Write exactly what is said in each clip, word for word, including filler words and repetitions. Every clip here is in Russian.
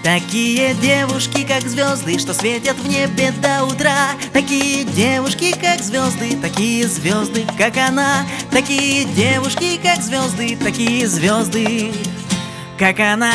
Такие девушки, как звезды, что светят в небе до утра. Такие девушки, как звезды, такие звезды, как она. Такие девушки, как звезды, такие звезды, как она.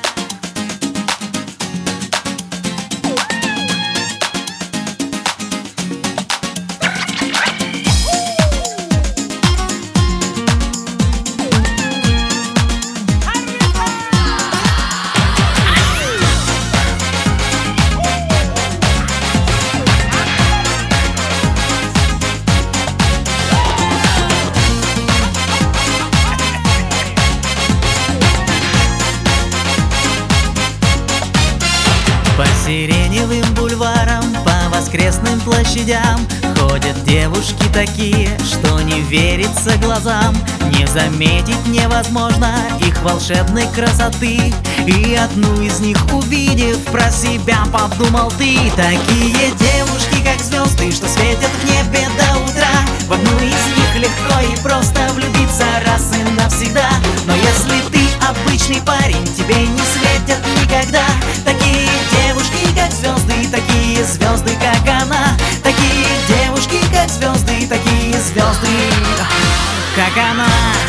По сиреневым бульварам, по воскресным площадям ходят девушки такие, что не верится глазам. Не заметить невозможно их волшебной красоты. И одну из них увидев, про себя подумал ты. Такие девушки, как звезды, что светят в небе до утра. В одну из них легко и просто влюбиться раз и навсегда. Но если ты обычный парень, тебе не светят никогда такие девушки, как звезды, такие звезды, как она. Такие девушки, как звезды, такие звезды, как она.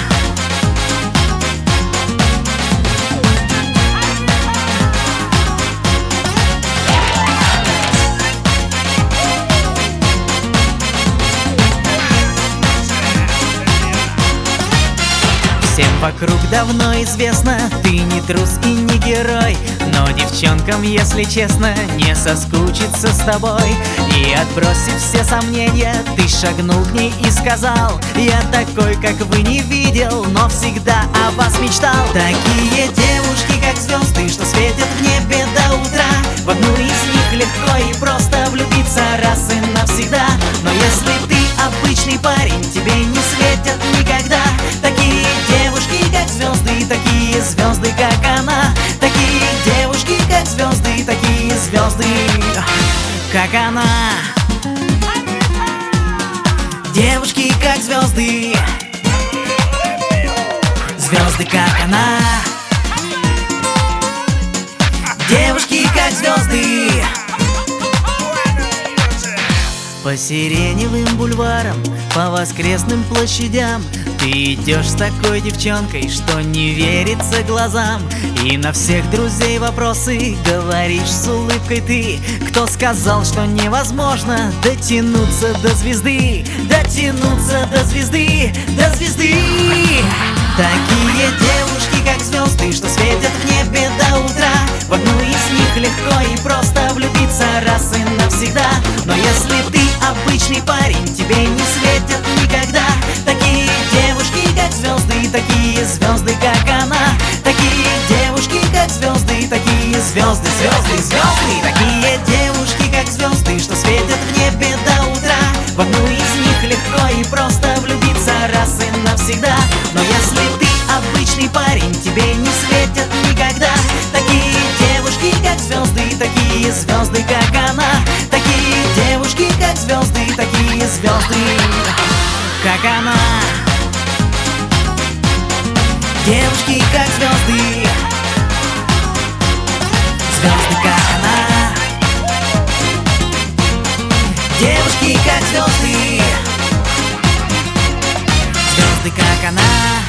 Всем вокруг давно известно, ты не трус и не герой. Но девчонкам, если честно, не соскучиться с тобой. И отбросив все сомнения, ты шагнул к ней и сказал: я такой, как вы, не видел, но всегда о вас мечтал. Такие девушки, как звезды, что светят в небе до утра. В одну из них легко и просто влюбиться раз и навсегда. Но если ты обычный парень, тебе не светят никогда такие девушки, как звезды, такие звезды, как она. Такие девушки, как звезды, такие звезды, как она. Девушки, как звезды, звезды, как она. Девушки, как звезды. По сиреневым бульварам, по воскресным площадям ты идешь с такой девчонкой, что не верится глазам. И на всех друзей вопросы говоришь с улыбкой ты. Кто сказал, что невозможно дотянуться до звезды? Дотянуться до звезды, до звезды. Такие девушки, как звезды, что светят в небе до утра. В одну из них легко и просто влюбиться раз и навсегда. Но если ты обычный парень, тебе не светят никогда такие девушки, как звезды, такие звезды, как она. Такие девушки, как звезды, такие звезды, звезды, звезды. Такие девушки, как звезды, что светят в небе до утра. В одну из них легко и просто влюбиться раз и навсегда. Но если ты обычный парень, тебе не светят никогда такие девушки, как звезды, такие звезды, как она. Такие девушки, как звезды, такие звезды, как она. Девушки, как звезды, звезды, как она. Девушки, как звезды, звезды, как она.